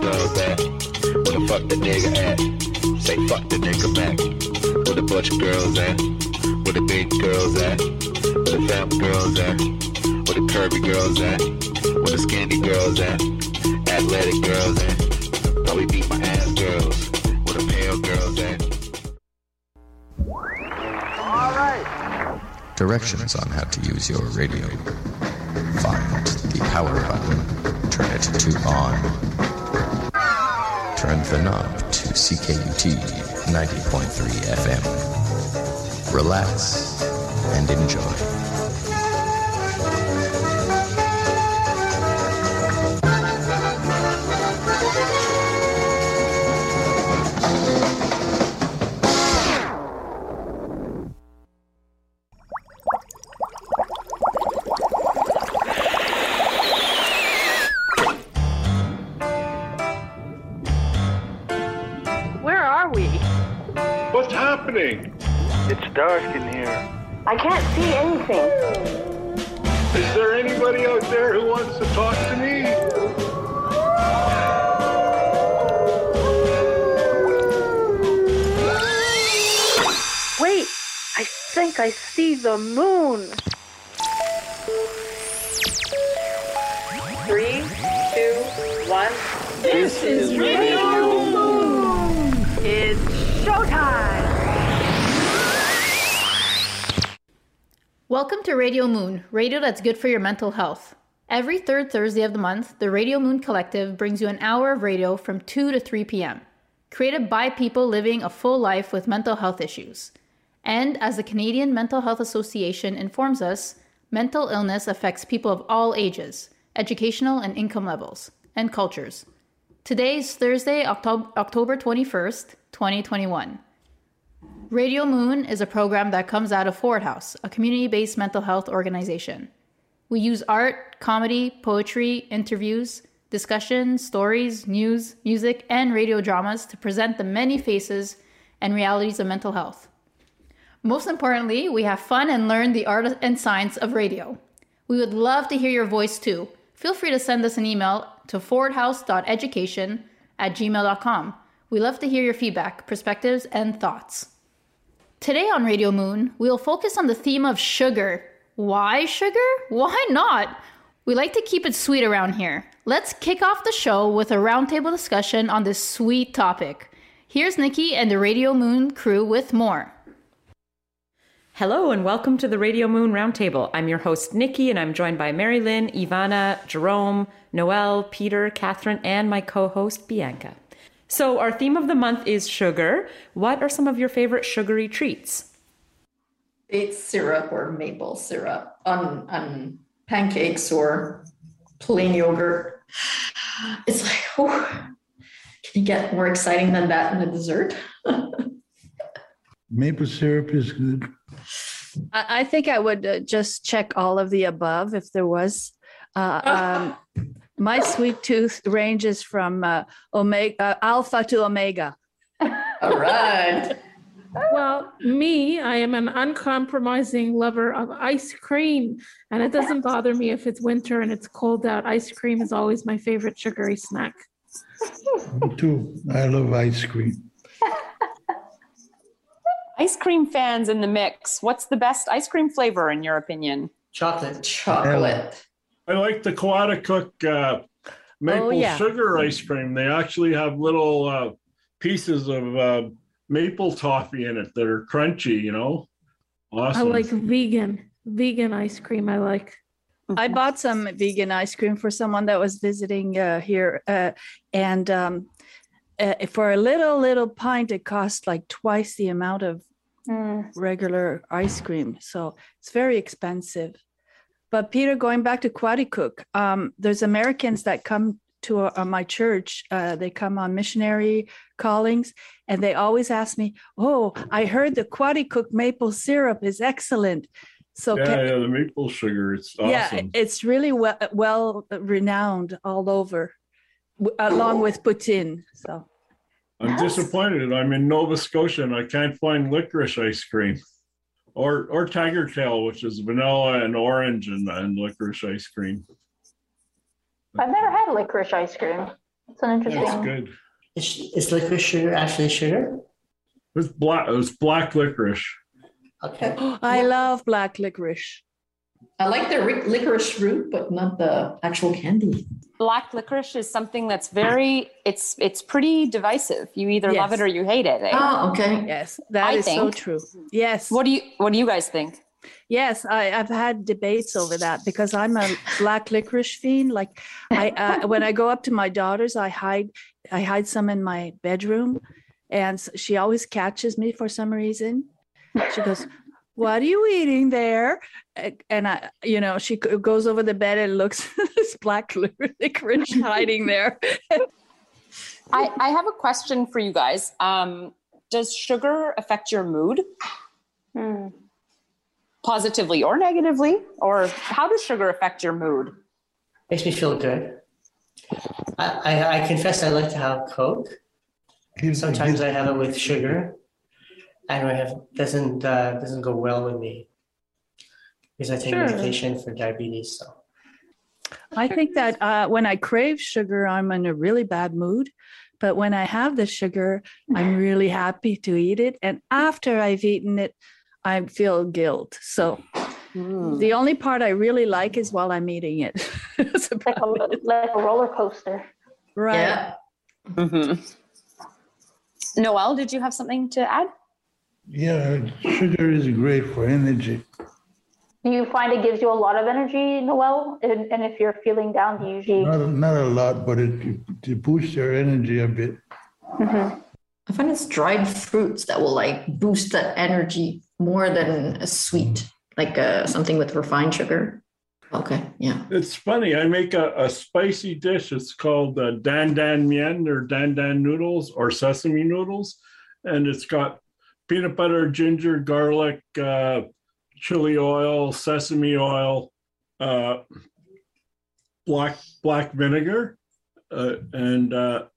girls at? Where the fuck the nigga at? Say fuck the nigga back. Where the butch girls at? Where the big girls at? Where the fat girls at? Where the curvy girls at? Where the skinny girls at? Athletic girls at? How we beat my ass girls? Where the pale girls at? All right. Directions on how to use your radio. Find the power button. Turn it to on. Turn the knob to CKUT 90.3 FM. Relax and enjoy. It's dark in here. I can't see anything. Is there anybody out there who wants to talk to me? Wait, I think I see the moon. 3, 2, 1. This is Radio Moon. It's showtime. Welcome to Radio Moon, radio that's good for your mental health. Every third Thursday of the month, the Radio Moon Collective brings you an hour of radio from 2 to 3 p.m., created by people living a full life with mental health issues. And as the Canadian Mental Health Association informs us, mental illness affects people of all ages, educational and income levels, and cultures. Today is Thursday, October 21st, 2021. Radio Moon is a program that comes out of Forward House, a community-based mental health organization. We use art, comedy, poetry, interviews, discussions, stories, news, music, and radio dramas to present the many faces and realities of mental health. Most importantly, we have fun and learn the art and science of radio. We would love to hear your voice too. Feel free to send us an email to forwardhouse.education@gmail.com. We love to hear your feedback, perspectives, and thoughts. Today on Radio Moon, we'll focus on the theme of sugar. Why sugar? Why not? We like to keep it sweet around here. Let's kick off the show with a roundtable discussion on this sweet topic. Here's Nikki and the Radio Moon crew with more. Hello and welcome to the Radio Moon Roundtable. I'm your host, Nikki, and I'm joined by Mary Lynn, Ivana, Jerome, Noelle, Peter, Catherine, and my co-host, Bianca. So our theme of the month is sugar. What are some of your favorite sugary treats? Date syrup or maple syrup on pancakes or plain yogurt. It's like, oh, can you get more exciting than that in a dessert? Maple syrup is good. I think I would just check all of the above if there was. My sweet tooth ranges from alpha to omega. All right. Well, I am an uncompromising lover of ice cream, and it doesn't bother me if it's winter and it's cold out. Ice cream is always my favorite sugary snack. Me too. I love ice cream. Ice cream fans in the mix. What's the best ice cream flavor in your opinion? Chocolate. I like the Quaticook maple sugar ice cream. They actually have little pieces of maple toffee in it that are crunchy, you know? Awesome. I like vegan ice cream. I bought some vegan ice cream for someone that was visiting here. And for a little pint, it cost like twice the amount of regular ice cream. So it's very expensive. But Peter, going back to Quaticook, there's Americans that come to my church. They come on missionary callings, and they always ask me, "Oh, I heard the Quaticook maple syrup is excellent." So the maple sugar, it's awesome. Yeah, it's really well renowned all over, along with poutine. So I'm disappointed. I'm in Nova Scotia and I can't find licorice ice cream. Or Tiger Tail, which is vanilla and orange and licorice ice cream. I've never had licorice ice cream. It's an interesting. That's good. Is licorice sugar actually sugar? It was black licorice. Okay. I love black licorice. I like the licorice root, but not the actual candy. Black licorice is something that's it's pretty divisive. You either love it or you hate it. Eh? Oh, okay. Yes, that is so true. Yes. What do you guys think? Yes, I've had debates over that because I'm a black licorice fiend. Like, when I go up to my daughters, I hide some in my bedroom, and she always catches me for some reason. She goes, "What are you eating there?" And she goes over the bed and looks at this black licorice hiding there. I have a question for you guys. Does sugar affect your mood? Positively or negatively? Or how does sugar affect your mood? Makes me feel good. I confess I like to have Coke. Sometimes I have it with sugar. And it doesn't go well with me because I take medication for diabetes. So I think that when I crave sugar, I'm in a really bad mood. But when I have the sugar, I'm really happy to eat it. And after I've eaten it, I feel guilt. So the only part I really like is while I'm eating it. It's like a roller coaster. Right. Yeah. Mm-hmm. Noel, did you have something to add? Yeah, sugar is great for energy. Do you find it gives you a lot of energy, Noel? And if you're feeling down, do you usually... Not a lot, but it boosts your energy a bit. Mm-hmm. I find it's dried fruits that will like boost that energy more than a sweet, like something with refined sugar. Okay, yeah. It's funny. I make a spicy dish. It's called dan dan mien or dan dan noodles or sesame noodles. And it's got peanut butter, ginger, garlic, chili oil, sesame oil, black vinegar, and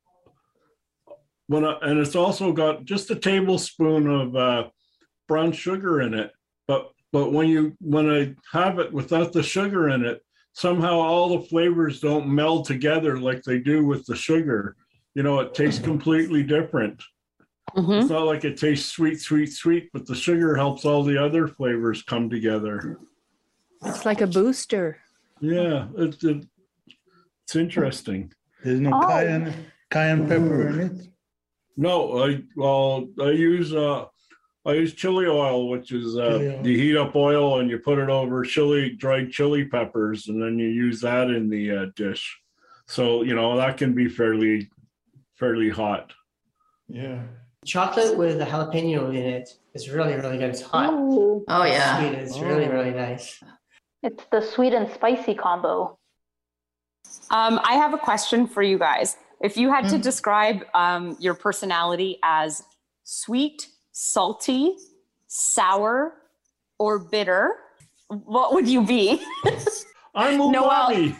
it's also got just a tablespoon of brown sugar in it. But when I have it without the sugar in it, somehow all the flavors don't meld together like they do with the sugar. It tastes completely different. Mm-hmm. It's not like it tastes sweet, but the sugar helps all the other flavors come together. It's like a booster. Yeah, it's interesting. There's no cayenne pepper in it? No, I use chili oil, which is you heat up oil and you put it over dried chili peppers, and then you use that in the dish. So that can be fairly hot. Yeah. Chocolate with a jalapeno in it is really, really good. It's hot. Ooh. Oh, yeah. Sweet. It's really, really nice. It's the sweet and spicy combo. I have a question for you guys. If you had to describe your personality as sweet, salty, sour, or bitter, what would you be? I'm umami.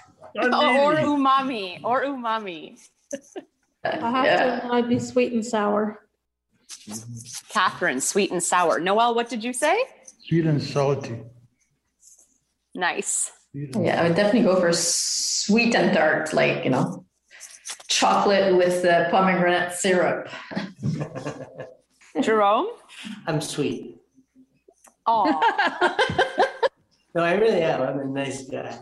Or umami. I have to I'd be sweet and sour. Catherine, sweet and sour. Noel, what did you say? Sweet and salty. Nice. Yeah, I would definitely go for sweet and dark, like, chocolate with pomegranate syrup. Jerome? I'm sweet. Oh. No, I really am. I'm a nice guy.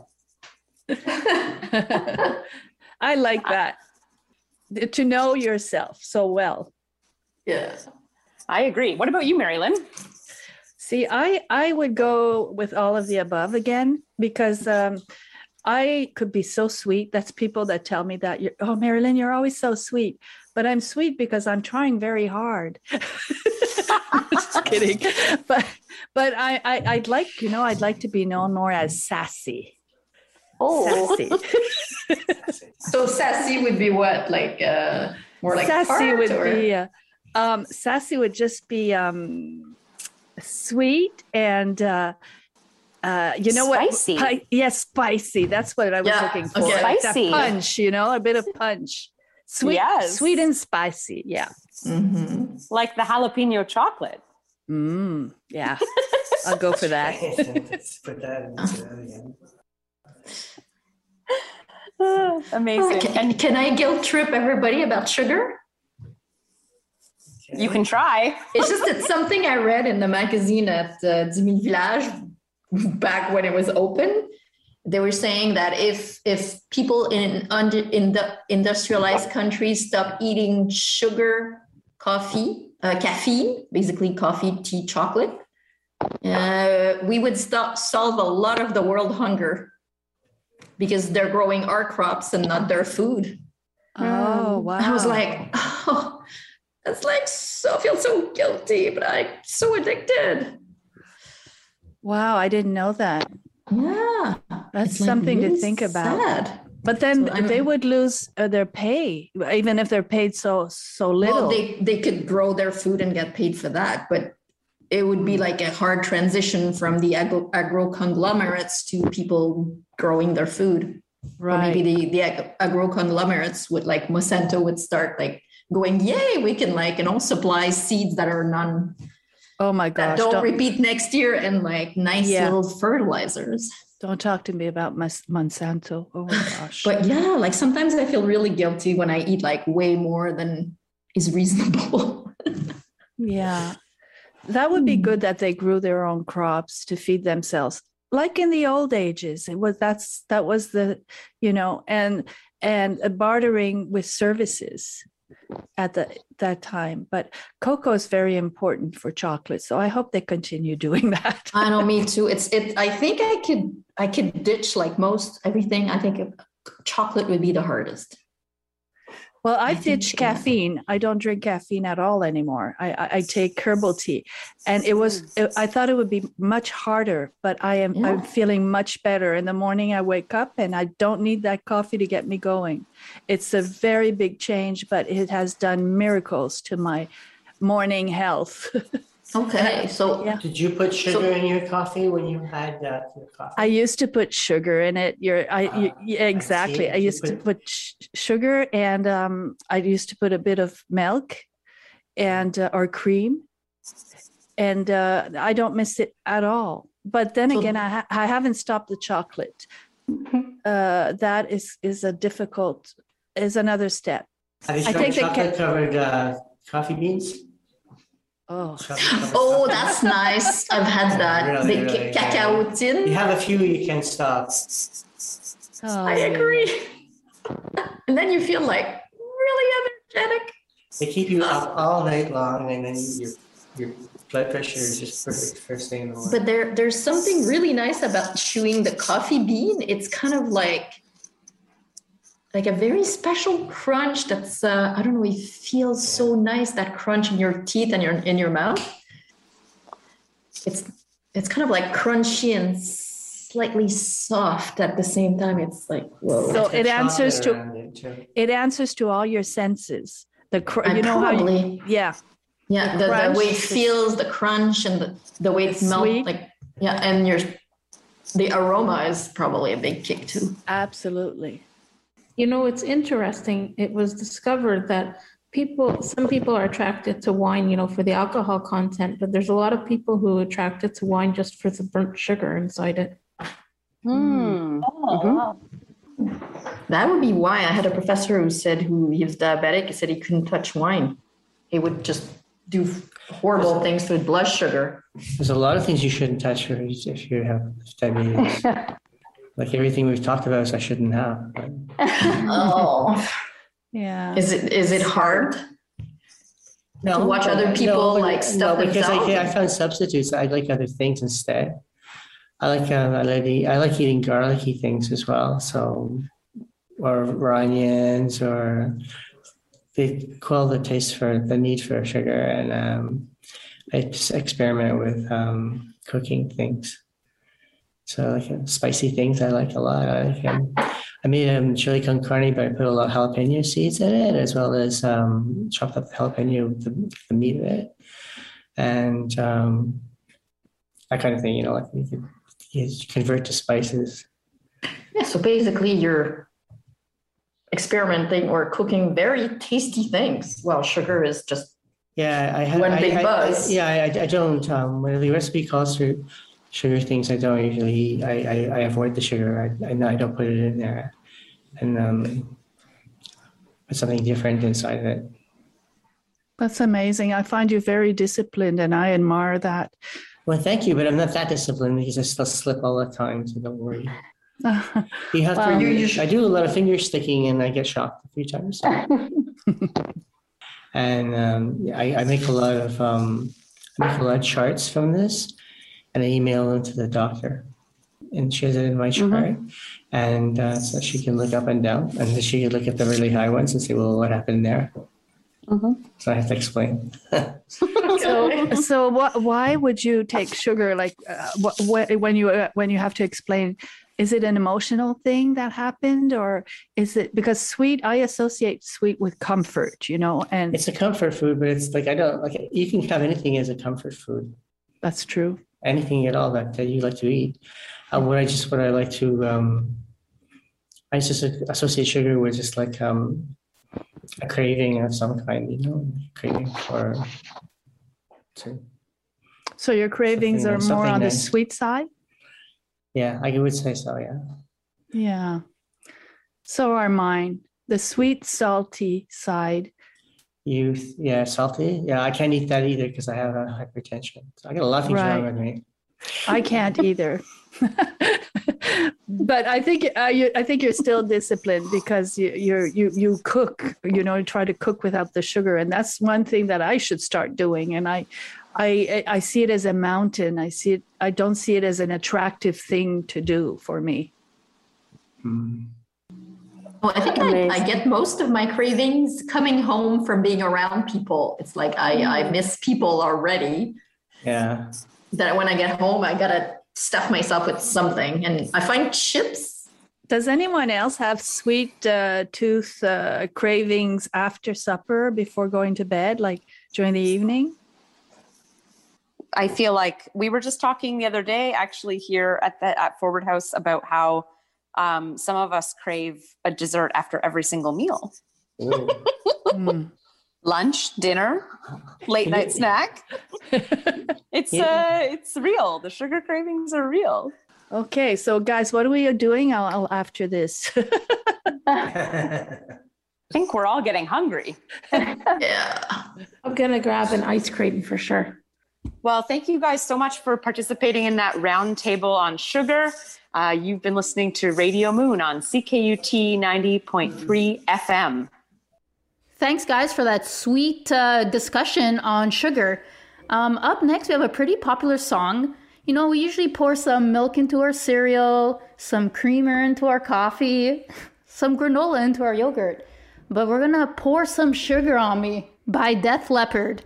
I like that. To know yourself so well. Yeah. I agree. What about you, Marilyn? See, I would go with all of the above again, because I could be so sweet. That's people that tell me that, Marilyn, you're always so sweet. But I'm sweet because I'm trying very hard. Just kidding. But I'd like to be known more as sassy. Oh. Sassy. So sassy would be what? Like more like sassy would be sassy would just be sweet and spicy. What? Yes, spicy. That's what I was looking for. Okay. Like Spicy. that punch, a bit of punch. Sweet, sweet and spicy. Yeah. Mm-hmm. Like the jalapeno chocolate. Yeah. I'll go for that. Let's put that in again. Amazing. And can I guilt trip everybody about sugar? You can try. It's just that something I read in the magazine at 10 000 Village back when it was open. They were saying that if people in the industrialized countries stop eating sugar, caffeine, basically coffee, tea, chocolate, we would solve a lot of the world hunger because they're growing our crops and not their food. Oh, wow. I was like, oh, that's like, so I feel so guilty, but I'm so addicted. Wow, I didn't know that. Yeah. That's something to think about. Sad. But then they would lose their pay, even if they're paid so little. Well, they could grow their food and get paid for that, but it would be like a hard transition from the agro conglomerates to people growing their food. Right. Or maybe the agro conglomerates would, like Monsanto would start like going, yay, we can supply seeds that are oh my gosh, don't repeat next year, and like nice little fertilizers. Don't talk to me about Monsanto. Oh my gosh. But yeah, like sometimes I feel really guilty when I eat like way more than is reasonable. Yeah. That would be good that they grew their own crops to feed themselves. Like in the old ages, that was the, and bartering with services at that time. But cocoa is very important for chocolate, so I hope they continue doing that. I know, me too. I think I could ditch like most everything. I think chocolate would be the hardest. Well, I've ditched caffeine. I don't drink caffeine at all anymore. I take herbal tea, and I thought it would be much harder, but I'm feeling much better. In the morning, I wake up and I don't need that coffee to get me going. It's a very big change, but it has done miracles to my morning health. Okay, so did you put sugar in your coffee when you had your coffee? I used to put sugar in it. Exactly. I used to put sugar, and I used to put a bit of milk and or cream, and I don't miss it at all. But then again, I haven't stopped the chocolate. That is another step. Have you tried chocolate-covered coffee beans? Oh, that's nice. I've had that. Really cacaotine. You have a few you can't stop. I agree. And then you feel like really energetic. They keep you up all night long, and then your blood pressure is just perfect first thing in the morning. But there's something really nice about chewing the coffee bean. It's kind of like a very special crunch that's, I don't know, it feels so nice, that crunch in your teeth and in your mouth. It's kind of like crunchy and slightly soft at the same time. It's like, whoa. So it answers to all your senses. Probably. Yeah, the way it feels, the crunch, and the way it smells. And the aroma is probably a big kick too. Absolutely. It's interesting. It was discovered that some people are attracted to wine, for the alcohol content, but there's a lot of people who are attracted to wine just for the burnt sugar inside it. That would be why. I had a professor who said he was diabetic. He said he couldn't touch wine. He would just do horrible things with blood sugar. There's a lot of things you shouldn't touch if you have diabetes. Like everything we've talked about, I shouldn't have. But. Oh, yeah. Is it hard to watch other people stuff because themselves? I found substitutes. I like other things instead. I like eating garlicky things as well. So, or onions, or they quell the taste for the need for sugar, and I just experiment with cooking things. So spicy things I like a lot. I made chili con carne, but I put a lot of jalapeno seeds in it, as well as chopped up the jalapeno with the meat of it, and that kind of thing. You convert to spices. Yeah. So basically, you're experimenting or cooking very tasty things. Well, sugar is just one big buzz. I don't. When the recipe calls for sugar things, I don't usually eat. I avoid the sugar. I don't put it in there. and put something different inside of it. That's amazing. I find you very disciplined, and I admire that. Well, thank you, but I'm not that disciplined because I still slip all the time, so don't worry. You have to. I do a lot of finger sticking, and I get shocked a few times. And I make a lot of charts from this, and I email them to the doctor, and she has it in my chart, and so she can look up and down, and then she can look at the really high ones and say, "Well, what happened there?" So I have to explain. So why would you take sugar? Like when you have to explain, is it an emotional thing that happened, or is it because sweet? I associate sweet with comfort, and it's a comfort food, but it's like I don't like. You can have anything as a comfort food. That's true. Anything at all that you like to eat. What I like to I just associate sugar with just like a craving of some kind, craving for. So your cravings are more on the sweet side? Yeah, I would say so, yeah. Yeah. So are mine. The sweet, salty side. Salty. Yeah, I can't eat that either because I have hypertension. So I got a lot of things wrong with me. I can't either. But I think you're still disciplined because you cook, try to cook without the sugar, and that's one thing that I should start doing. And I see it as a mountain. I don't see it as an attractive thing to do for me. Well, I think I get most of my cravings coming home from being around people. It's like I miss people already. Yeah. That when I get home, I gotta stuff myself with something, and I find chips. Does anyone else have sweet tooth cravings after supper before going to bed, like during the evening? I feel like we were just talking the other day, actually, here at Forward House about how some of us crave a dessert after every single meal. Lunch, dinner, late night snack. It's real. The sugar cravings are real. Okay, so guys, what are we doing after this? I think we're all getting hungry. Yeah. I'm gonna grab an ice cream for sure. Well, thank you guys so much for participating in that round table on sugar. You've been listening to Radio Moon on CKUT 90.3 FM. Thanks, guys, for that sweet discussion on sugar. Up next, we have a pretty popular song. We usually pour some milk into our cereal, some creamer into our coffee, some granola into our yogurt. But we're going to pour some sugar on me by Def Leppard.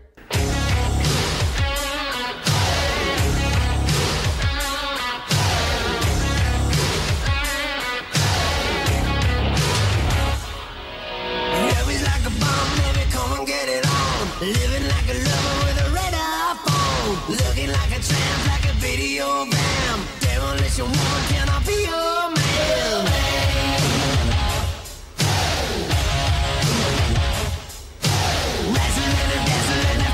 Living like a lover with a red iPhone. Looking like a tramp, like a video bam. Demolition woman, can I be your man? Wrestling and dancing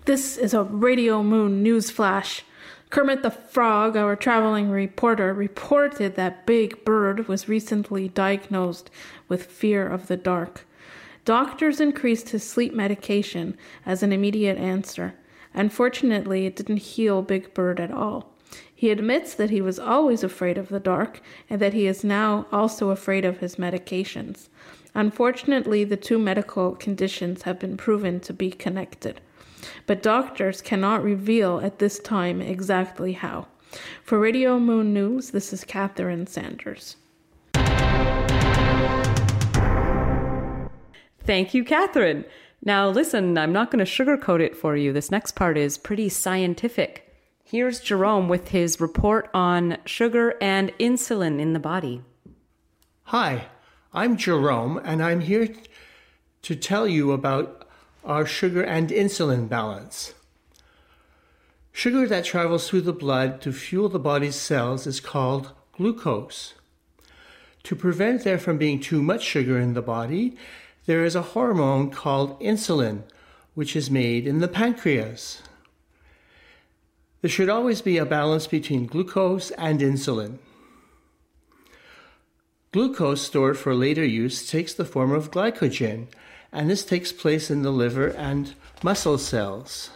This is a Radio Moon news flash. Kermit the Frog, our traveling reporter, reported that Big Bird was recently diagnosed with fear of the dark. Doctors increased his sleep medication as an immediate answer. Unfortunately, it didn't heal Big Bird at all. He admits that he was always afraid of the dark and that he is now also afraid of his medications. Unfortunately, the two medical conditions have been proven to be connected. But doctors cannot reveal at this time exactly how. For Radio Moon News, this is Catherine Sanders. Thank you, Catherine. Now listen, I'm not going to sugarcoat it for you. This next part is pretty scientific. Here's Jerome with his report on sugar and insulin in the body. Hi, I'm Jerome, and I'm here to tell you about our sugar and insulin balance. Sugar that travels through the blood to fuel the body's cells is called glucose. To prevent there from being too much sugar in the body, there is a hormone called insulin, which is made in the pancreas. There should always be a balance between glucose and insulin. Glucose stored for later use takes the form of glycogen, and this takes place in the liver and muscle cells.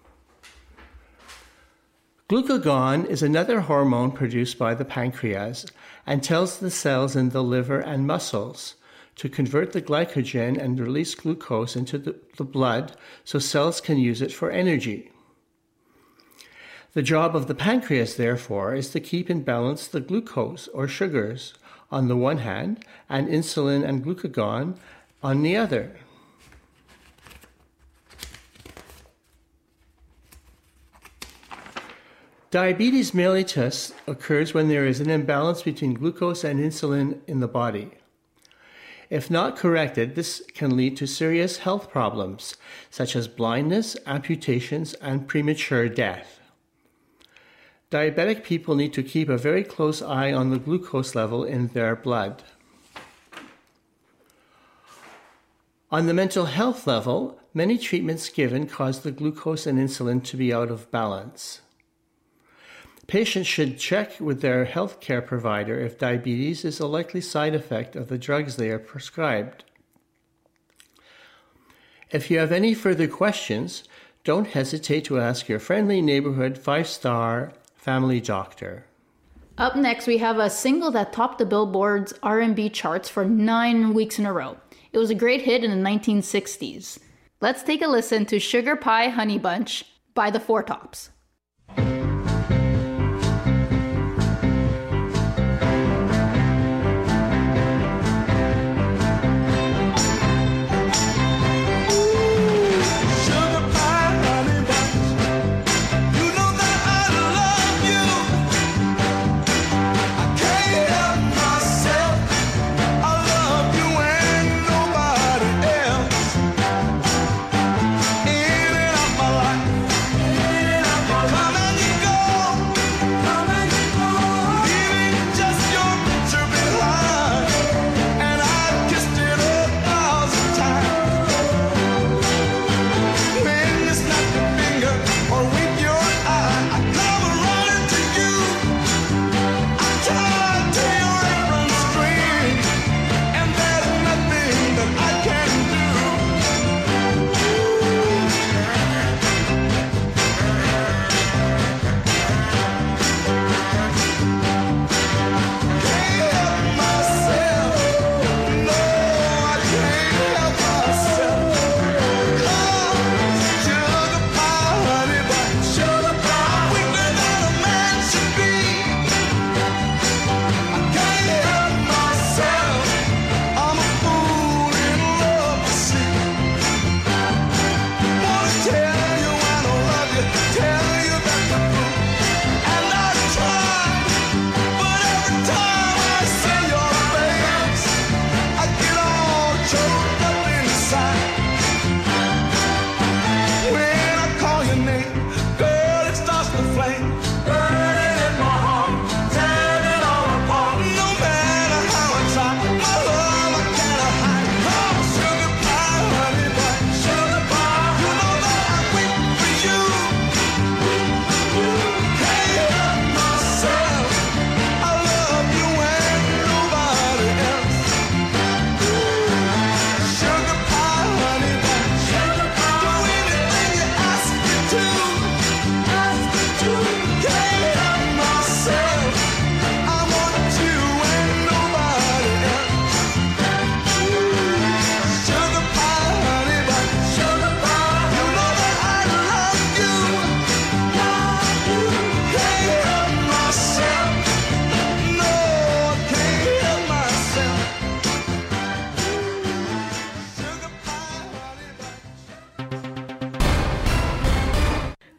Glucagon is another hormone produced by the pancreas and tells the cells in the liver and muscles to convert the glycogen and release glucose into the blood so cells can use it for energy. The job of the pancreas, therefore, is to keep in balance the glucose or sugars on the one hand and insulin and glucagon on the other. Diabetes mellitus occurs when there is an imbalance between glucose and insulin in the body. If not corrected, this can lead to serious health problems, such as blindness, amputations, and premature death. Diabetic people need to keep a very close eye on the glucose level in their blood. On the mental health level, many treatments given cause the glucose and insulin to be out of balance. Patients should check with their healthcare provider if diabetes is a likely side effect of the drugs they are prescribed. If you have any further questions, don't hesitate to ask your friendly neighborhood 5-star family doctor. Up next, we have a single that topped the Billboard's R&B charts for 9 weeks in a row. It was a great hit in the 1960s. Let's take a listen to Sugar Pie Honey Bunch by the Four Tops. Come and you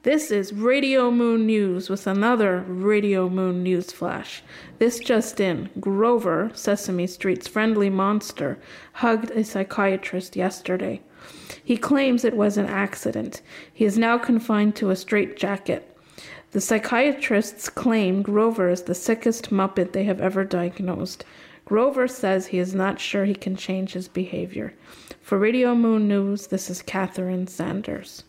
This is Radio Moon News with another Radio Moon News flash. This just in, Grover, Sesame Street's friendly monster, hugged a psychiatrist yesterday. He claims it was an accident. He is now confined to a straitjacket. The psychiatrists claim Grover is the sickest Muppet they have ever diagnosed. Grover says he is not sure he can change his behavior. For Radio Moon News, this is Catherine Sanders.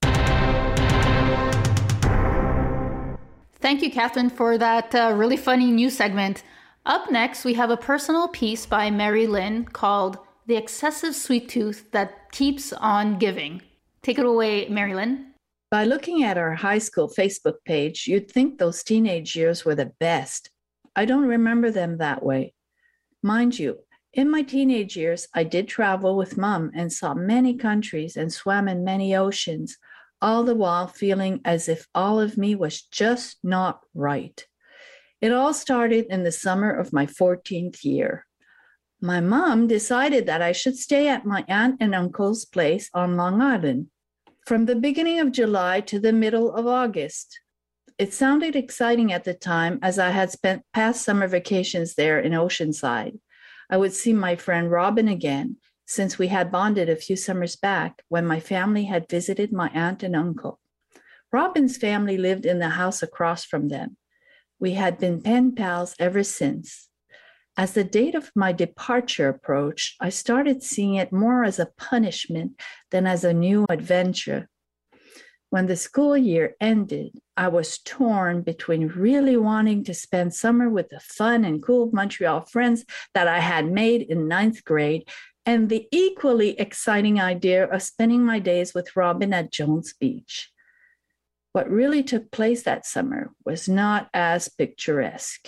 Thank you, Catherine, for that really funny news segment. Up next, we have a personal piece by Mary Lynn called The Excessive Sweet Tooth That Keeps on Giving. Take it away, Mary Lynn. By looking at our high school Facebook page, you'd think those teenage years were the best. I don't remember them that way. Mind you, in my teenage years, I did travel with Mom and saw many countries and swam in many oceans, all the while feeling as if all of me was just not right. It all started in the summer of my 14th year. My mom decided that I should stay at my aunt and uncle's place on Long Island from the beginning of July to the middle of August. It sounded exciting at the time as I had spent past summer vacations there in Oceanside. I would see my friend Robin again, since we had bonded a few summers back when my family had visited my aunt and uncle. Robin's family lived in the house across from them. We had been pen pals ever since. As the date of my departure approached, I started seeing it more as a punishment than as a new adventure. When the school year ended, I was torn between really wanting to spend summer with the fun and cool Montreal friends that I had made in 9th grade and the equally exciting idea of spending my days with Robin at Jones Beach. What really took place that summer was not as picturesque.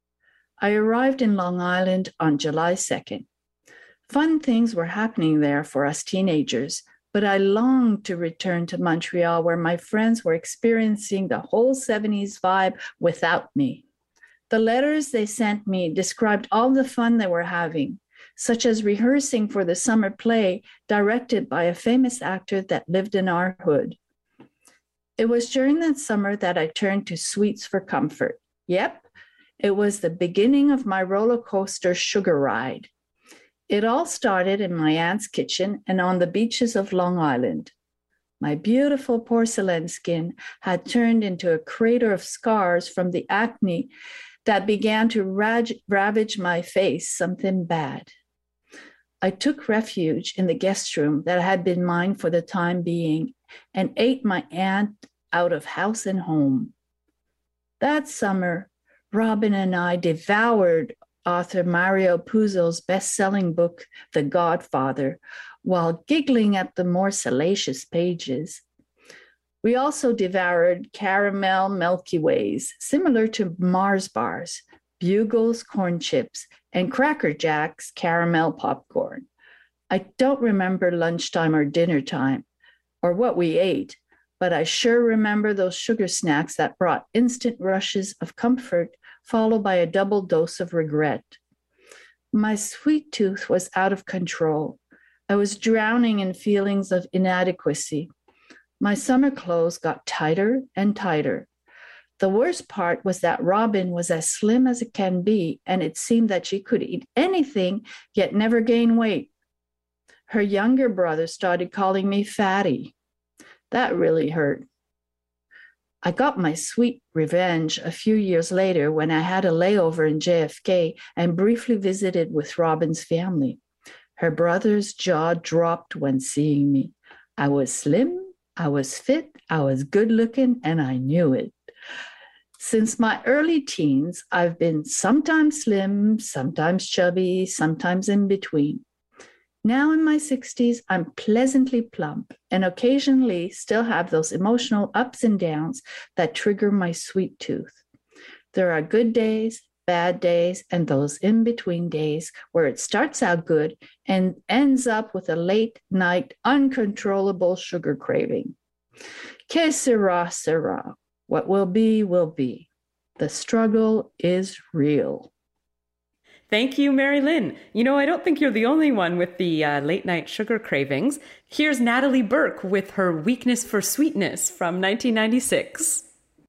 I arrived in Long Island on July 2nd. Fun things were happening there for us teenagers, but I longed to return to Montreal where my friends were experiencing the whole 70s vibe without me. The letters they sent me described all the fun they were having, such as rehearsing for the summer play directed by a famous actor that lived in our hood. It was during that summer that I turned to sweets for comfort. Yep, it was the beginning of my roller coaster sugar ride. It all started in my aunt's kitchen and on the beaches of Long Island. My beautiful porcelain skin had turned into a crater of scars from the acne that began to ravage my face, something bad. I took refuge in the guest room that had been mine for the time being and ate my aunt out of house and home. That summer, Robin and I devoured author Mario Puzo's best-selling book, The Godfather, while giggling at the more salacious pages. We also devoured caramel Milky Ways, similar to Mars bars, Bugles corn chips, and Cracker Jacks caramel popcorn. I don't remember lunchtime or dinner time, or what we ate, but I sure remember those sugar snacks that brought instant rushes of comfort, followed by a double dose of regret. My sweet tooth was out of control. I was drowning in feelings of inadequacy. My summer clothes got tighter and tighter. The worst part was that Robin was as slim as it can be, and it seemed that she could eat anything, yet never gain weight. Her younger brother started calling me fatty. That really hurt. I got my sweet revenge a few years later when I had a layover in JFK and briefly visited with Robin's family. Her brother's jaw dropped when seeing me. I was slim, I was fit, I was good looking, and I knew it. Since my early teens, I've been sometimes slim, sometimes chubby, sometimes in between. Now in my 60s, I'm pleasantly plump and occasionally still have those emotional ups and downs that trigger my sweet tooth. There are good days, bad days, and those in-between days where it starts out good and ends up with a late-night, uncontrollable sugar craving. Que sera, sera. What will be, will be. The struggle is real. Thank you, Mary Lynn. You know, I don't think you're the only one with the late night sugar cravings. Here's Natalie Burke with her Weakness for Sweetness from 1996.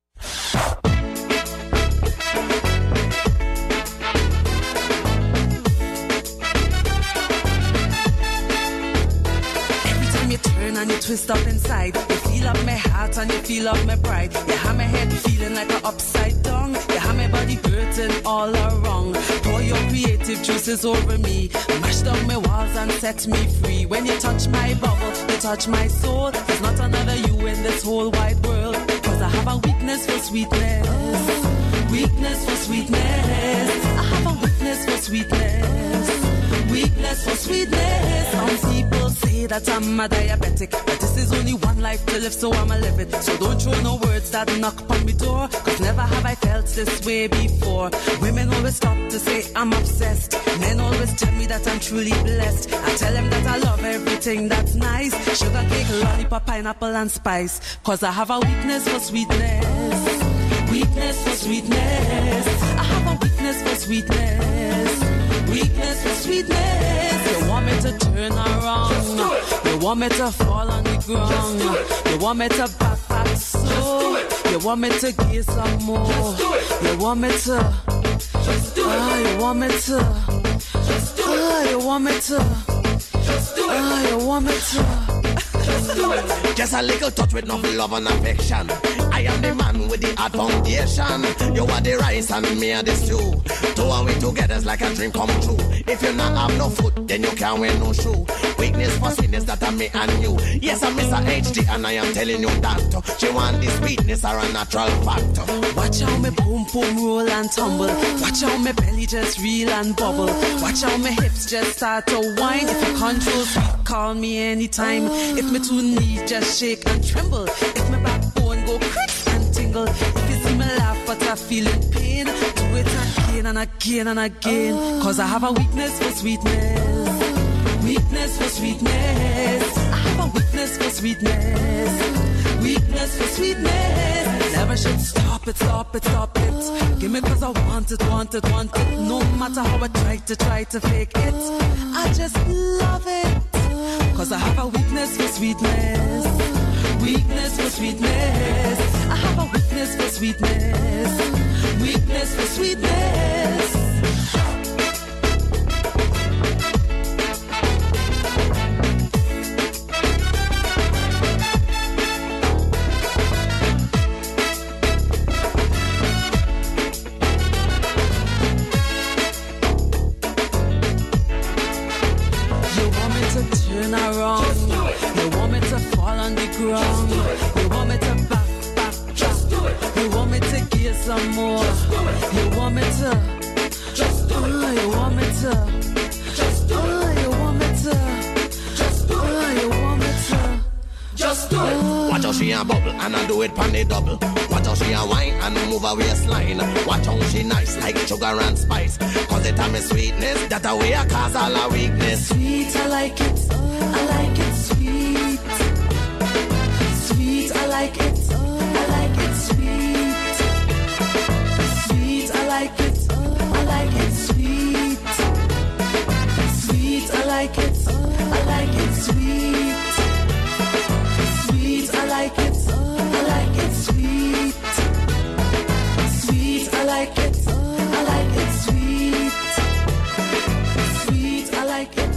And you twist up inside. You feel up my heart and you feel up my pride. You have my head feeling like an upside down. You have my body hurting all around. Pour your creative juices over me. Mash down my walls and set me free. When you touch my bubble, you touch my soul. There's not another you in this whole wide world. Cause I have a weakness for sweetness. Weakness for sweetness. I have a weakness for sweetness. Weakness for sweetness. Some people say that I'm a diabetic, but this is only one life to live, so I'ma live it. So don't throw no words that knock upon me door, cause never have I felt this way before. Women always stop to say I'm obsessed. Men always tell me that I'm truly blessed. I tell them that I love everything that's nice. Sugar cake, lollipop, pineapple and spice. Cause I have a weakness for sweetness. Weakness for sweetness. I have a weakness for sweetness. Weakness for sweetness. You want me to turn around. You want me to fall on the ground. You want me to back so. You want me to give some more. You want me to. You want me to. You want me to. You want me to. Just a little touch with no love and affection. I am the man with the hard foundation. You are the rice and me are the stew. Two and we together's like a dream come true. If you not have no foot, then you can't wear no shoe. Weakness for sweetness that I'm me and you. Yes, I'm Mr. HD and I am telling you that. She want the sweetness or a natural factor. Watch how me boom boom roll and tumble. Watch how me belly just reel and bubble. Watch how me hips just start to whine. If you control sweet, call me anytime. If me two knees just shake and tremble. If my backbone go crick and tingle. If you see me laugh but I feel in pain, do it again and again and again. Cause I have a weakness for sweetness. Weakness for sweetness. I have a weakness for sweetness. Weakness for sweetness. Never should stop it, stop it, stop it. Give me cause I want it, want it, want it. No matter how I try to fake it, I just love it. Cause I have a weakness for sweetness. Weakness for sweetness. I have a weakness for sweetness. Weakness for sweetness. Around. You want me to fall on the ground. You want me to back. Just do it. You want me to give some more. You want me to. Just do it. You want me to. Just do it. You want me to. Just do it. You want me to. Just do it. Watch how she a bubble and I do it pan the double. Watch how she a wine and move her waistline. Watch how she nice like sugar and spice. Cause it a me sweetness that a way I cause all her weakness. Sweet, I like it. I like it sweet. Sweet, I like it. I like it sweet. Sweet, I like it. I like it sweet. Sweet, I like it. I like it sweet. Sweet, I like it. I like it sweet. Sweet, I like it. I like it sweet. Sweet, I like it.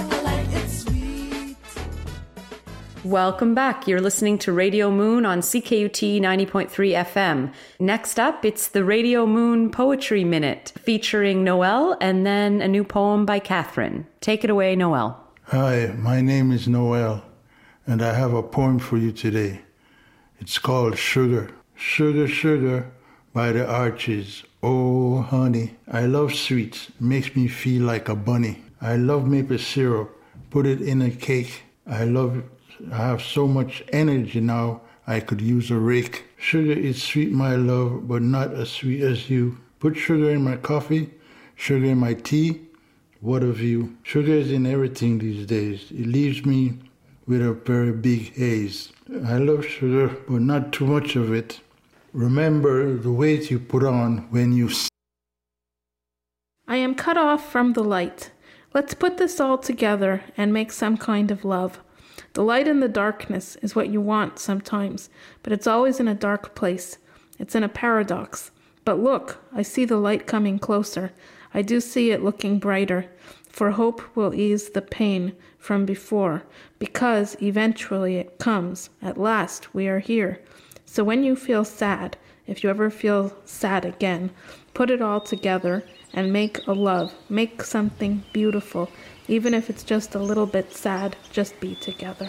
Welcome back. You're listening to Radio Moon on CKUT 90.3 FM. Next up, it's the Radio Moon Poetry Minute featuring Noel and then a new poem by Catherine. Take it away, Noel. Hi, my name is Noel, and I have a poem for you today. It's called Sugar. Sugar, sugar by the Archies. Oh, honey, I love sweets. Makes me feel like a bunny. I love maple syrup. Put it in a cake. I have so much energy now, I could use a rake. Sugar is sweet, my love, but not as sweet as you. Put sugar in my coffee, sugar in my tea. What of you? Sugar is in everything these days. It leaves me with a very big haze. I love sugar, but not too much of it. Remember the weight you put on when you I am cut off from the light. Let's put this all together and make some kind of love. The light in the darkness is what you want sometimes, but it's always in a dark place. It's in a paradox. But look, I see the light coming closer. I do see it looking brighter, for hope will ease the pain from before, because eventually it comes. At last we are here. So when you feel sad, if you ever feel sad again, put it all together and make a love. Make something beautiful. Even if it's just a little bit sad, just be together.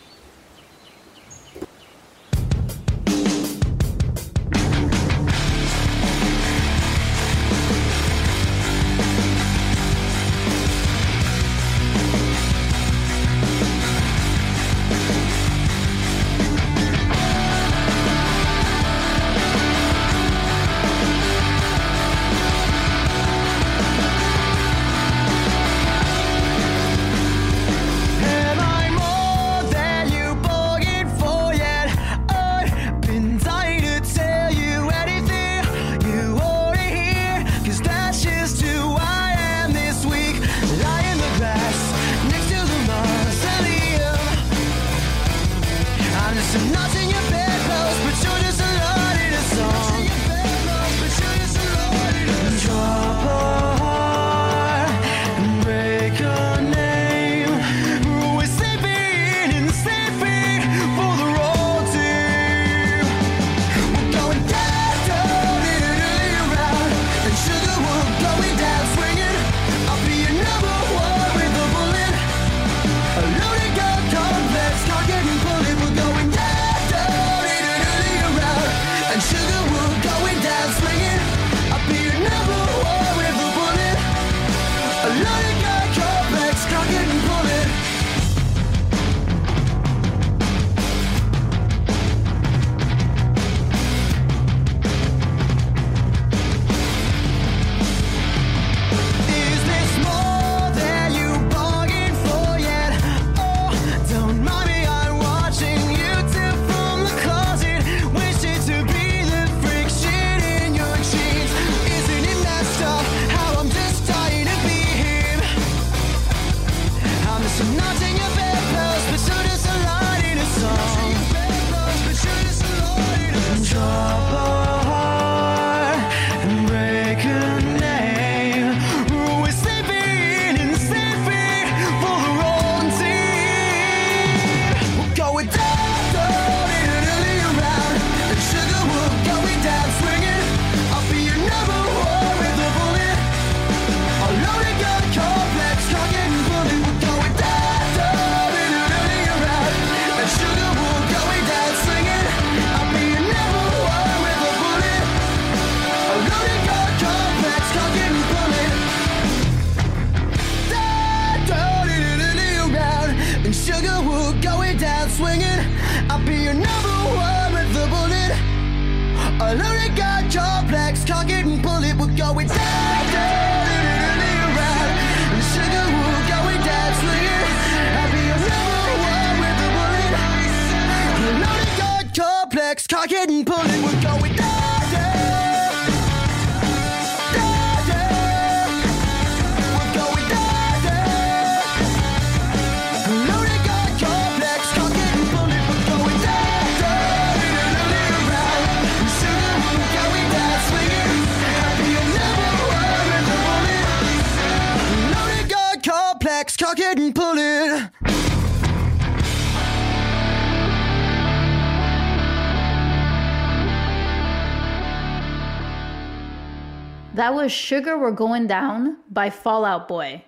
That was Sugar We're Going Down by Fall Out Boy.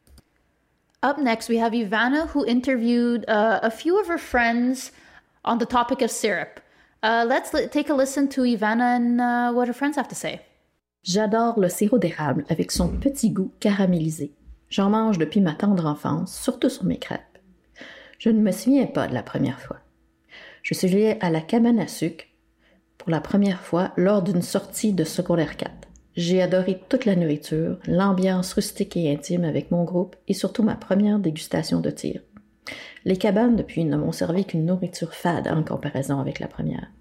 Up next, we have Ivana, who interviewed a few of her friends on the topic of syrup. Let's take a listen to Ivana and what her friends have to say. J'adore le sirop d'érable avec son petit goût caramélisé. J'en mange depuis ma tendre enfance, surtout sur mes crêpes. Je ne me souviens pas de la première fois. Je suis allée à la cabane à sucre pour la première fois lors d'une sortie de secondaire 4. J'ai adoré toute la nourriture, l'ambiance rustique et intime avec mon groupe et surtout ma première dégustation de tir. Les cabanes depuis ne m'ont servi qu'une nourriture fade en comparaison avec la première.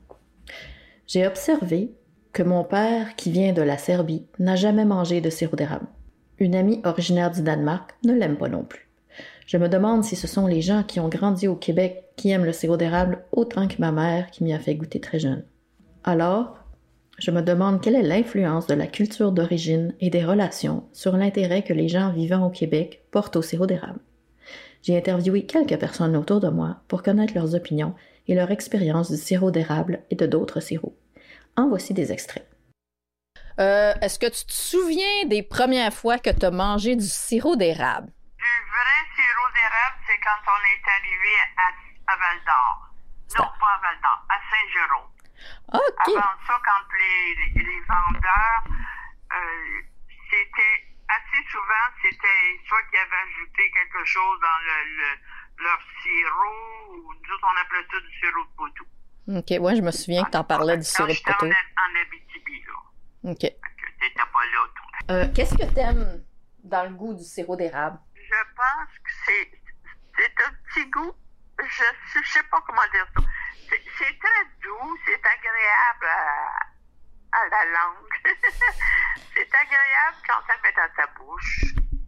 J'ai observé que mon père, qui vient de la Serbie, n'a jamais mangé de sirop d'érable. Une amie originaire du Danemark ne l'aime pas non plus. Je me demande si ce sont les gens qui ont grandi au Québec qui aiment le sirop d'érable autant que ma mère qui m'y a fait goûter très jeune. Alors, je me demande quelle est l'influence de la culture d'origine et des relations sur l'intérêt que les gens vivant au Québec portent au sirop d'érable. J'ai interviewé quelques personnes autour de moi pour connaître leurs opinions et leur expérience du sirop d'érable et de d'autres sirops. En voici des extraits. Est-ce que tu te souviens des premières fois que tu as mangé du sirop d'érable? Du vrai sirop d'érable, c'est quand on est arrivé à Val-d'Or. Non, pas à Val-d'Or, à Saint-Jérôme. Okay. Avant ça, quand les vendeurs, c'était assez souvent, c'était soit qu'ils avaient ajouté quelque chose dans leur sirop, ou nous autres, on appelait ça du sirop de poteau. OK, ouais, je me souviens que tu en parlais du sirop de poteau. En Abitibi, là. OK. T'étais pas là, toi. Qu'est-ce que t'aimes dans le goût du sirop d'érable? Je pense que c'est un petit goût, je sais pas comment dire ça. C'est très doux, c'est agréable à la langue. C'est agréable quand ça met dans ta bouche.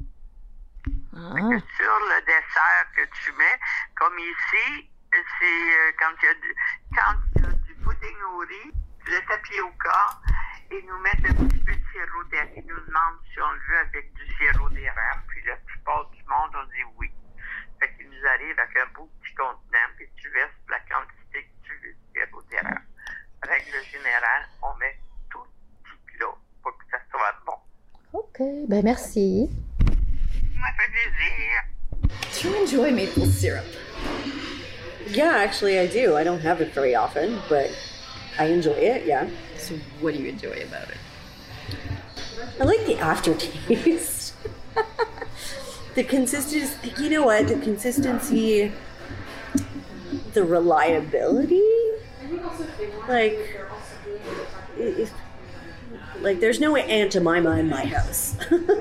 Sur le dessert que tu mets, comme ici, c'est quand il y a du pudding au riz, le tapioca, et nous mettent un petit peu de sirop d'érable. Ils nous demandent si on le veut avec du sirop d'érable, puis la plupart du monde on dit oui. Fait qu'il nous arrive avec un beau petit contenant, puis tu verses la quantité que tu veux de sirop d'érable. Règle générale, on met tout petit plat pour que ça soit bon. OK, ben merci. Ça fait plaisir. Do you enjoy maple syrup? Yeah, actually I do. I don't have it very often, but I enjoy it, yeah. So what do you enjoy about it? I like the aftertaste. The consistency, you know what? The consistency, the reliability. Like there's no Aunt Jemima in my house.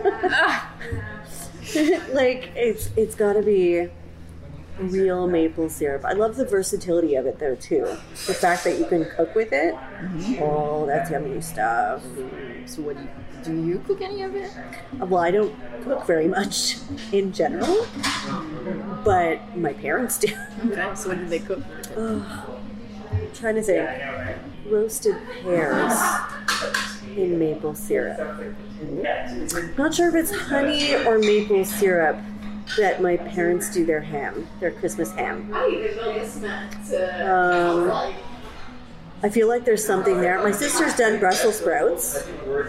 Like, it's gotta be real maple syrup. I love the versatility of it, though, too. The fact that you can cook with it. Mm-hmm. Oh, that's yummy stuff. So what do you cook any of it? Well, I don't cook very much in general, but my parents do. Okay, so what do they cook? I'm trying to think. Roasted pears in maple syrup. Not sure if it's honey or maple syrup that my parents do their ham, their Christmas ham. I feel like there's something there. My sister's done Brussels sprouts.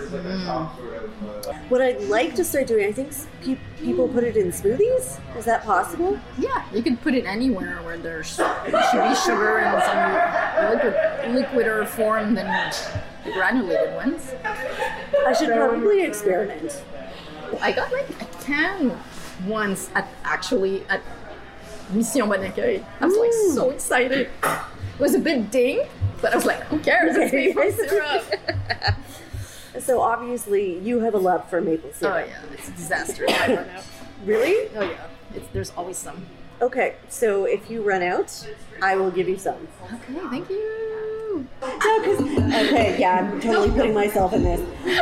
What I'd like to start doing, I think people put it in smoothies. Is that possible? Yeah, you can put it anywhere where there should be sugar in some liquider form than the granulated ones. I should probably experiment. I got like a can once at Mission Bon Accueil. I was like so excited. It was a bit ding, but I was like, who cares? It's maple syrup. So obviously you have a love for maple syrup. Oh yeah, it's a disaster if I run out. Really? Oh yeah, there's always some. Okay, so if you run out, I will give you some. Okay, thank you. No, okay, yeah, I'm totally putting myself in this.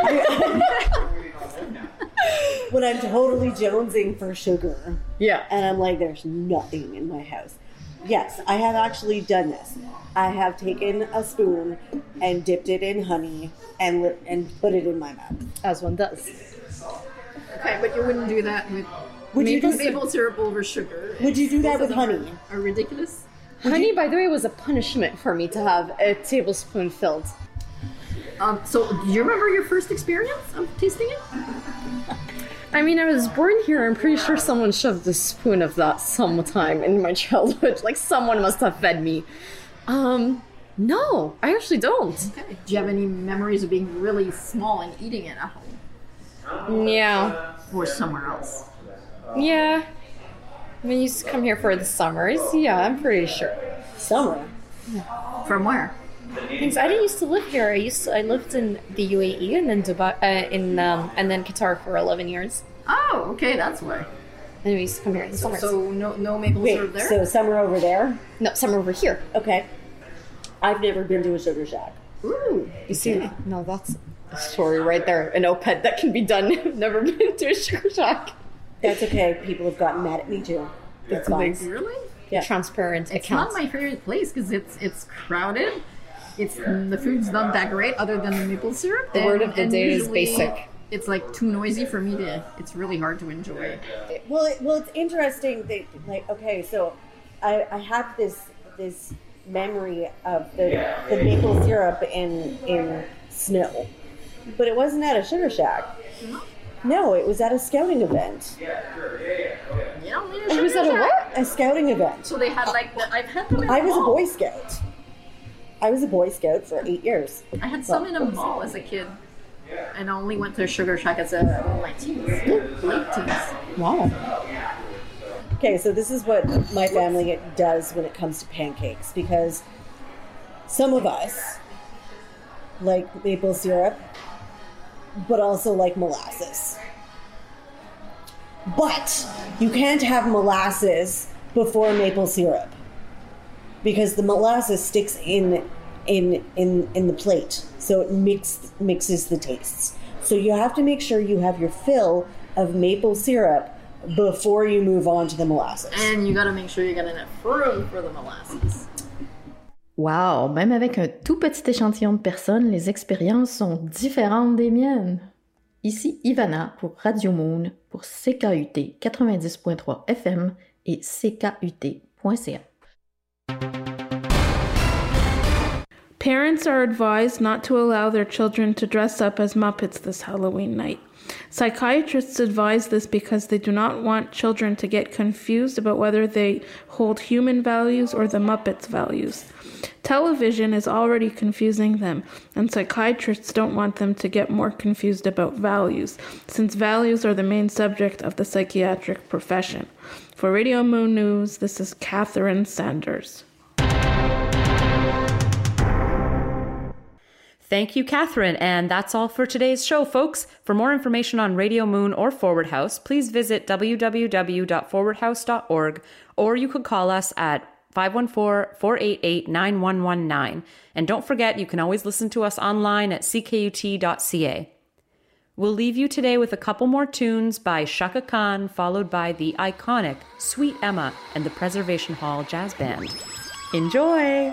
When I'm totally jonesing for sugar. Yeah. And I'm like, there's nothing in my house. Yes, I have actually done this. I have taken a spoon and dipped it in honey and put it in my mouth. As one does. Okay, but you wouldn't do that with maple syrup over sugar. Would you do that with honey? Are ridiculous? Honey, by the way, was a punishment for me to have a tablespoon filled. So, do you remember your first experience of tasting it? I mean, I was born here. I'm pretty sure someone shoved a spoon of that sometime in my childhood. Like, someone must have fed me. No, I actually don't. Okay. Do you have any memories of being really small and eating it at home? Yeah. Or somewhere else? Yeah. When you used to come here for the summers, yeah, I'm pretty sure. Summer? Yeah. From where? Because I didn't used to live here. I lived in the UAE and then Dubai, and then Qatar for 11 years. Oh, okay, that's why. And we used to come here in the summer. So no maple syrup there? So summer over there? No, summer over here. Okay. I've never been to a sugar shack. Ooh. You see? No, story right there. An OPED that can be done. Never been to a sugar shack. That's okay. People have gotten mad at me too. It's fine. Really? Yeah. Transparent It's accounts. not my favorite place because it's crowded. The food's not that great other than the maple syrup. The word of the day is usually basic. It's like too noisy for me to. It's really hard to enjoy. Well, it's interesting that, like, okay, so I have this memory of the maple syrup in snow, but it wasn't at a sugar shack. No, it was at a scouting event. It was at a what? A scouting event. So they had like I've had them. In I was a mall. Boy Scout. I was a Boy Scout for 8 years. I had some in a mall as a kid, and I only went to a sugar shack as my teens, late teens. Wow. Okay, so this is what my family does when it comes to pancakes, because some of us like maple syrup, but also like molasses. But you can't have molasses before maple syrup, because the molasses sticks in the plate, so it mixes the tastes. So you have to make sure you have your fill of maple syrup before you move on to the molasses. And you gotta make sure you got enough room for the molasses. Wow, même avec un tout petit échantillon de personnes, les expériences sont différentes des miennes. Ici Ivana pour Radio Moon, pour CKUT 90.3 FM et CKUT.ca. Parents are advised not to allow their children to dress up as Muppets this Halloween night. Psychiatrists advise this because they do not want children to get confused about whether they hold human values or the Muppets' values. Television is already confusing them, and psychiatrists don't want them to get more confused about values, since values are the main subject of the psychiatric profession. For Radio Moon News, this is Catherine Sanders. Thank you, Catherine. And that's all for today's show, folks. For more information on Radio Moon or Forward House, please visit www.forwardhouse.org, or you could call us at 514-488-9119. And don't forget, you can always listen to us online at ckut.ca. We'll leave you today with a couple more tunes by Chaka Khan, followed by the iconic Sweet Emma and the Preservation Hall Jazz Band. Enjoy!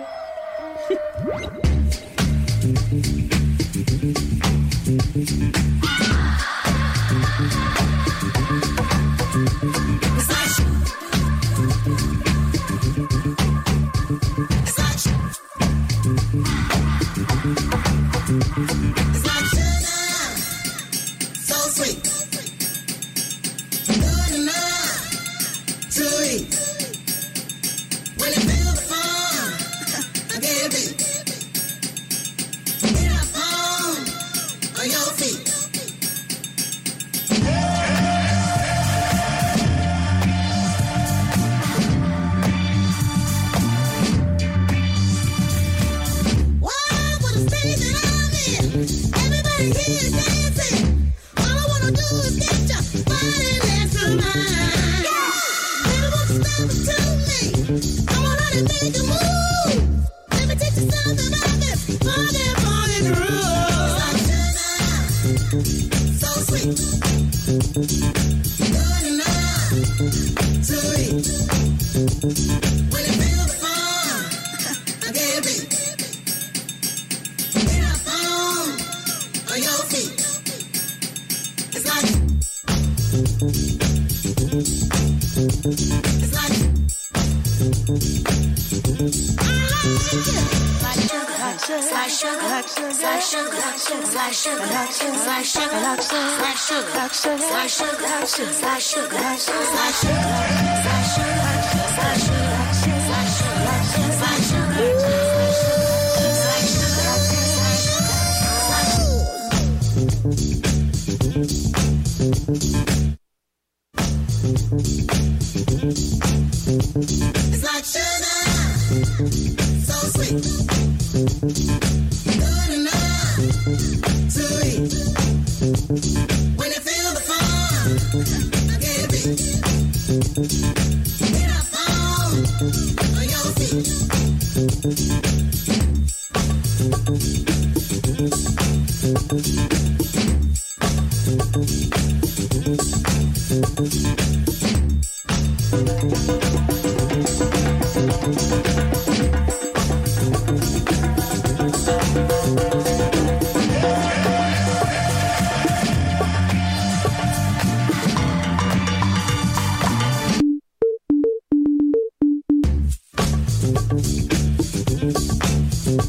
It's like sugar, so sweet, good enough to eat. When you feel the fun, I can't beat. Get up on your feet. I like it.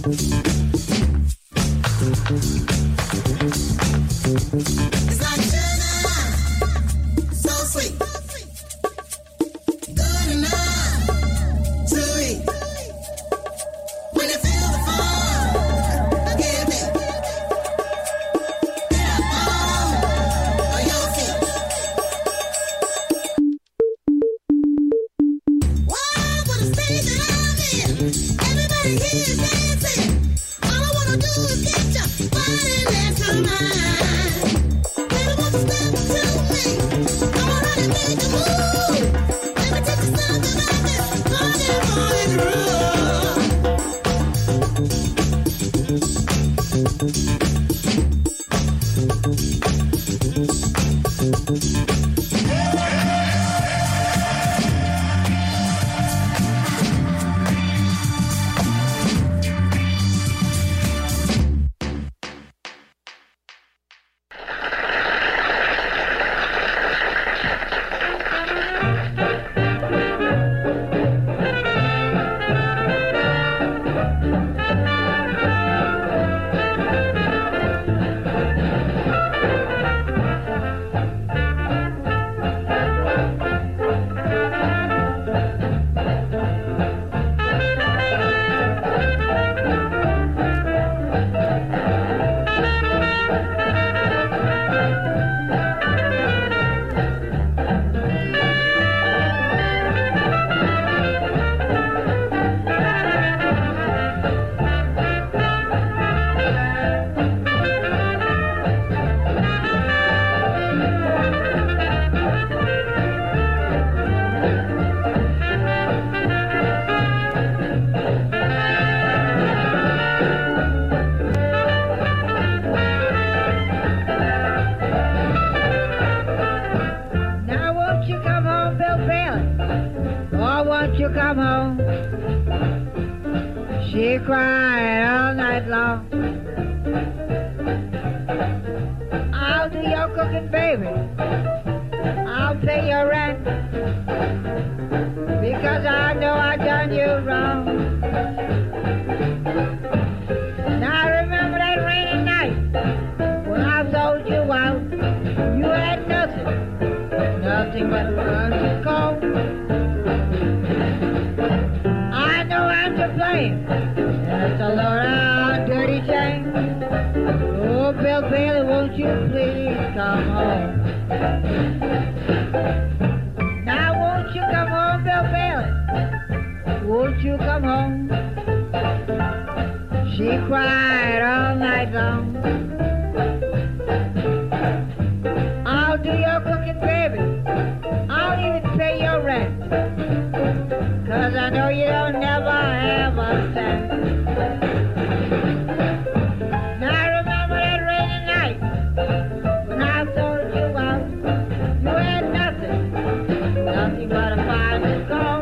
It's like sugar, so sweet. Good enough to eat. When you feel the fun, give it. Get up on your feet. Wow, what a stage that I'm in. Everybody here is dancing. All I wanna do is get your body left my mind. Baby, won't you step to me? Come on and make a move. Let me take you something like this. Party, party, Now won't you come home, Bill Bailey? Oh, won't you come home? She cried all night long. I'll do your cooking, baby. I'll pay your rent. Because I know I done you wrong. Now remember that rainy night when I sold you out. You had nothing but a rusty coat. I know I'm to blame. That's a low-down dirty shame. Oh, Bill Bailey, won't you please come home? Now won't you come home, Bill Bailey? Won't you come home? She cried all night long. I'll do your cooking, baby. I'll even pay your rent. 'Cause I know you don't never have a cent. Now remember that rainy night when I sold you out. You had nothing but a fine comb.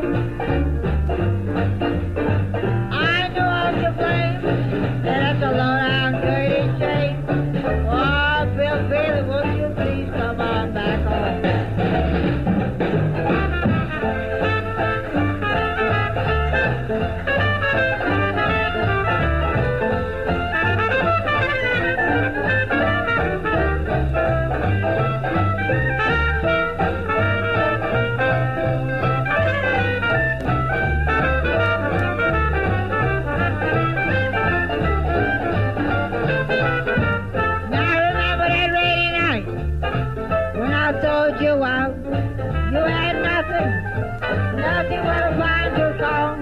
I know I'm to blame, and that's a low-down dirty shame. Oh, Bill Bailey, won't you please come on back home? Now remember that rainy night when I sold you out. You had nothing but a fine to comb.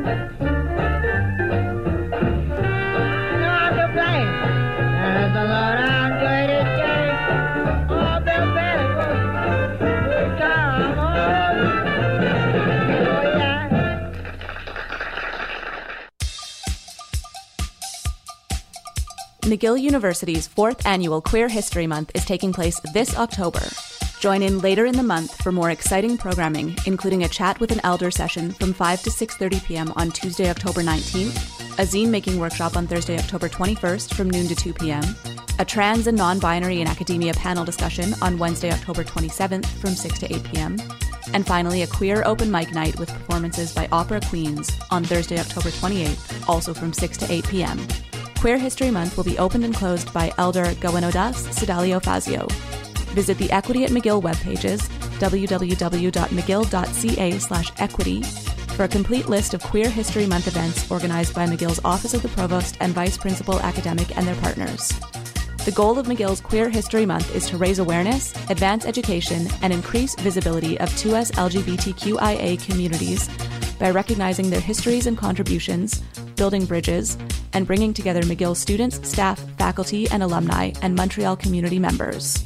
I know I'm to blame. There's a low-down dirty shame. Oh, Bill Bailey, won't you come home? Oh, yeah. McGill University's 4th annual Queer History Month is taking place this October. Join in later in the month for more exciting programming, including a chat with an elder session from 5 to 6:30 p.m. on Tuesday, October 19th, a zine-making workshop on Thursday, October 21st from noon to 2 p.m., a trans and non-binary in academia panel discussion on Wednesday, October 27th from 6 to 8 p.m., and finally a queer open mic night with performances by Opera Queens on Thursday, October 28th, also from 6 to 8 p.m. Queer History Month will be opened and closed by Elder Gawenodas Sidalio Fazio. Visit the Equity at McGill webpages, www.mcgill.ca/equity, for a complete list of Queer History Month events organized by McGill's Office of the Provost and Vice Principal Academic and their partners. The goal of McGill's Queer History Month is to raise awareness, advance education, and increase visibility of 2S LGBTQIA communities by recognizing their histories and contributions, building bridges, and bringing together McGill students, staff, faculty, and alumni, and Montreal community members.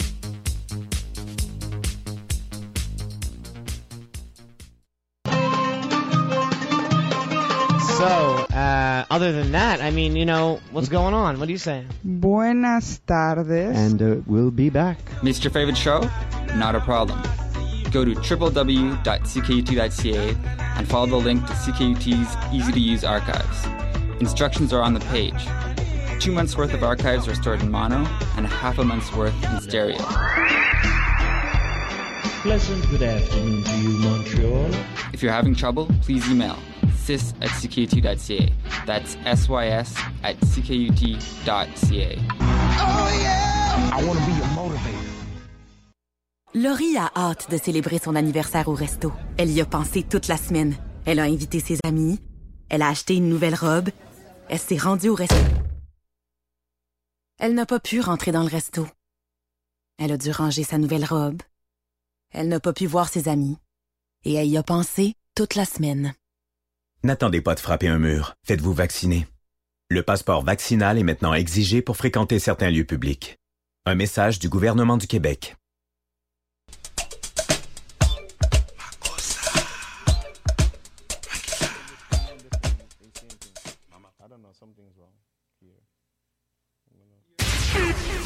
So, other than that, I mean, you know, what's going on? What do you say? Buenas tardes. And we'll be back. Missed your favorite show? Not a problem. Go to www.ckut.ca and follow the link to CKUT's easy-to-use archives. Instructions are on the page. 2 months' worth of archives are stored in mono and half a month's worth in stereo. Pleasant good afternoon to you, Montreal. If you're having trouble, please email sys@ckut.ca. That's sys@ckut.ca. Oh yeah! I want to be your motivator. Laurie a hâte de célébrer son anniversaire au resto. Elle y a pensé toute la semaine. Elle a invité ses amis. Elle a acheté une nouvelle robe. Elle s'est rendue au resto. Elle n'a pas pu rentrer dans le resto. Elle a dû ranger sa nouvelle robe. Elle n'a pas pu voir ses amis. Et elle y a pensé toute la semaine. N'attendez pas de frapper un mur. Faites-vous vacciner. Le passeport vaccinal est maintenant exigé pour fréquenter certains lieux publics. Un message du gouvernement du Québec. I don't know, something's wrong here.